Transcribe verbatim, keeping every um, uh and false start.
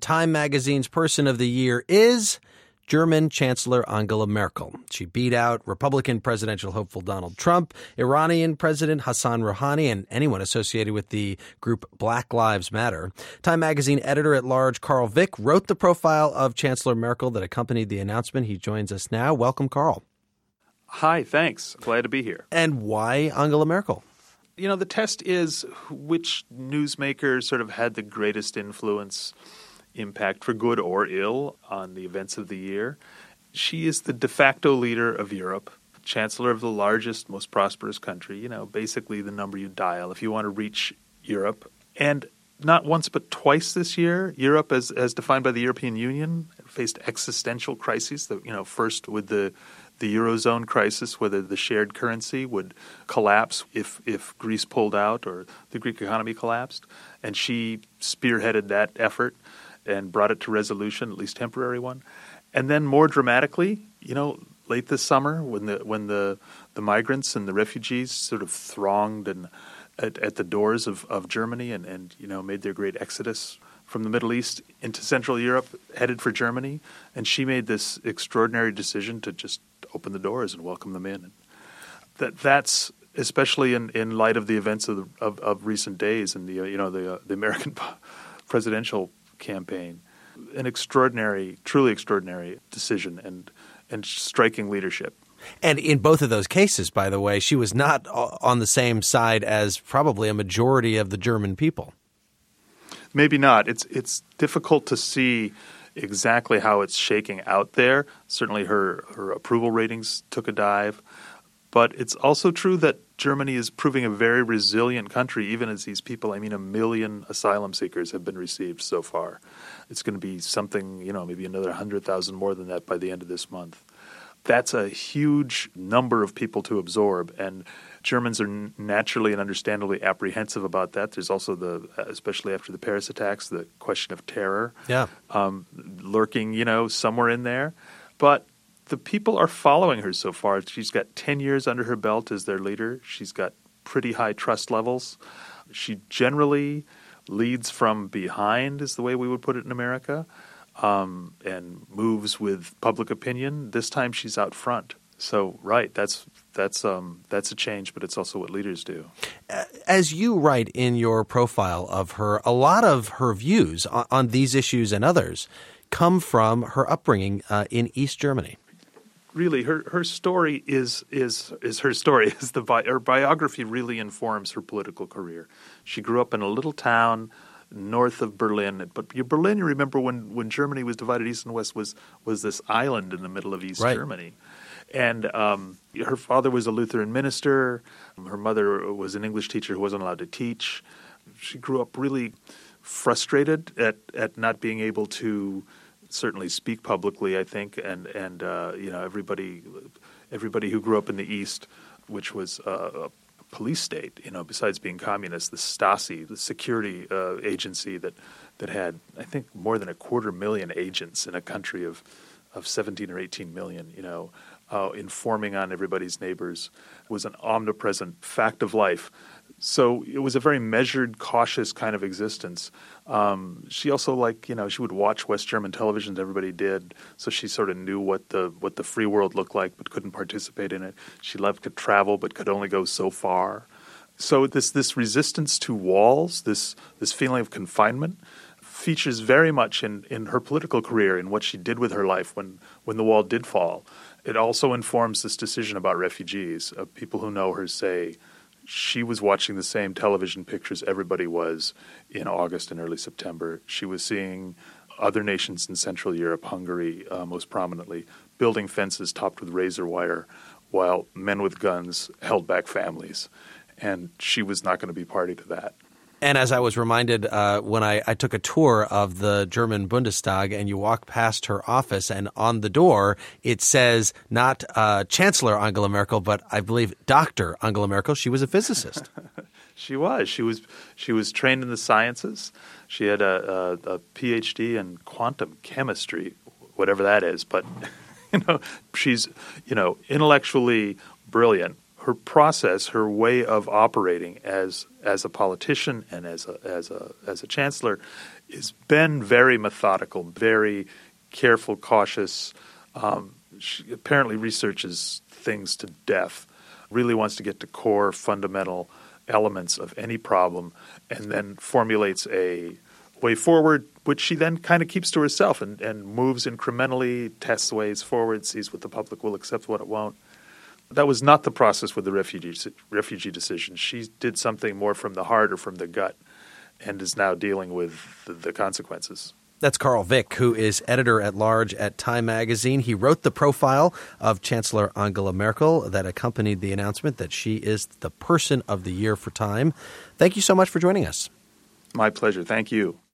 Time Magazine's Person of the Year is German Chancellor Angela Merkel. She beat out Republican presidential hopeful Donald Trump, Iranian President Hassan Rouhani, and anyone associated with the group Black Lives Matter. Time Magazine editor-at-large Carl Vick wrote the profile of Chancellor Merkel that accompanied the announcement. He joins us now. Welcome, Carl. Hi, thanks. Glad to be here. And why Angela Merkel? You know, the test is which newsmaker sort of had the greatest influence, impact for good or ill on the events of the year. She is the de facto leader of Europe, chancellor of the largest, most prosperous country, you know, basically the number you dial if you want to reach Europe. And not once but twice this year, Europe, as as defined by the European Union, faced existential crises. The, you know, first with the the Eurozone crisis, whether the shared currency would collapse if if Greece pulled out or the Greek economy collapsed. And she spearheaded that effort and brought it to resolution, at least temporary one. And then more dramatically, you know, late this summer when the when the, the migrants and the refugees sort of thronged and at, at the doors of, of Germany and, and, you know, made their great exodus from the Middle East into Central Europe, headed for Germany. And she made this extraordinary decision to just open the doors and welcome them in. And that that's especially in, in light of the events of, the, of of recent days and the uh, you know the uh, the American presidential campaign, an extraordinary, truly extraordinary decision and and striking leadership. And in both of those cases, by the way, she was not on the same side as probably a majority of the German people. Maybe not. It's it's difficult to see exactly how it's shaking out there. Certainly her, her approval ratings took a dive. But it's also true that Germany is proving a very resilient country, even as these people, I mean, a million asylum seekers have been received so far. It's going to be something, you know, maybe another one hundred thousand more than that by the end of this month. That's a huge number of people to absorb, and Germans are naturally and understandably apprehensive about that. There's also the, especially after the Paris attacks, the question of terror yeah. um, lurking, you know, somewhere in there. But the people are following her so far. She's got ten years under her belt as their leader. She's got pretty high trust levels. She generally leads from behind, is the way we would put it in America, um, and moves with public opinion. This time she's out front. So, right, that's that's um, that's a change, but it's also what leaders do. As you write in your profile of her, a lot of her views on, on these issues and others come from her upbringing uh, in East Germany. Really, her, her story is is is her story. Is the bi- her biography really informs her political career. She grew up in a little town north of Berlin, but Berlin, you remember when, when Germany was divided east and west, was was this island in the middle of East right. Germany. And um, her father was a Lutheran minister. Her mother was an English teacher who wasn't allowed to teach. She grew up really frustrated at, at not being able to certainly speak publicly, I think. And, and uh, you know, everybody everybody who grew up in the East, which was uh, a police state, you know, besides being communist, the Stasi, the security uh, agency that, that had, I think, more than a quarter million agents in a country of, of seventeen or eighteen million, you know, Uh, informing on everybody's neighbors, was an omnipresent fact of life. So it was a very measured, cautious kind of existence. Um, she also, like, you know, she would watch West German television as everybody did, so she sort of knew what the what the free world looked like but couldn't participate in it. She loved to travel but could only go so far. So this this resistance to walls, this this feeling of confinement, features very much in, in her political career, in what she did with her life when, when the wall did fall. It also informs this decision about refugees. Uh, people who know her say she was watching the same television pictures everybody was in August and early September. She was seeing other nations in Central Europe, Hungary uh, most prominently, building fences topped with razor wire while men with guns held back families. And she was not going to be party to that. And as I was reminded uh, when I, I took a tour of the German Bundestag, and you walk past her office, and on the door it says not uh, Chancellor Angela Merkel, but I believe Doctor Angela Merkel. She was a physicist. She was. She was. She was trained in the sciences. She had a, a, a P H D in quantum chemistry, whatever that is. But you know, she's you know intellectually brilliant. Her process, her way of operating as as a politician and as a as a as a chancellor, is been very methodical, very careful, cautious. Um, she apparently researches things to death, really wants to get to core fundamental elements of any problem, and then formulates a way forward, which she then kind of keeps to herself and, and moves incrementally, tests ways forward, sees what the public will accept, what it won't. That was not the process with the refugee refugee decision. She did something more from the heart or from the gut and is now dealing with the, the consequences. That's Carl Vick, who is editor-at-large at Time Magazine. He wrote the profile of Chancellor Angela Merkel that accompanied the announcement that she is the Person of the Year for Time. Thank you so much for joining us. My pleasure. Thank you.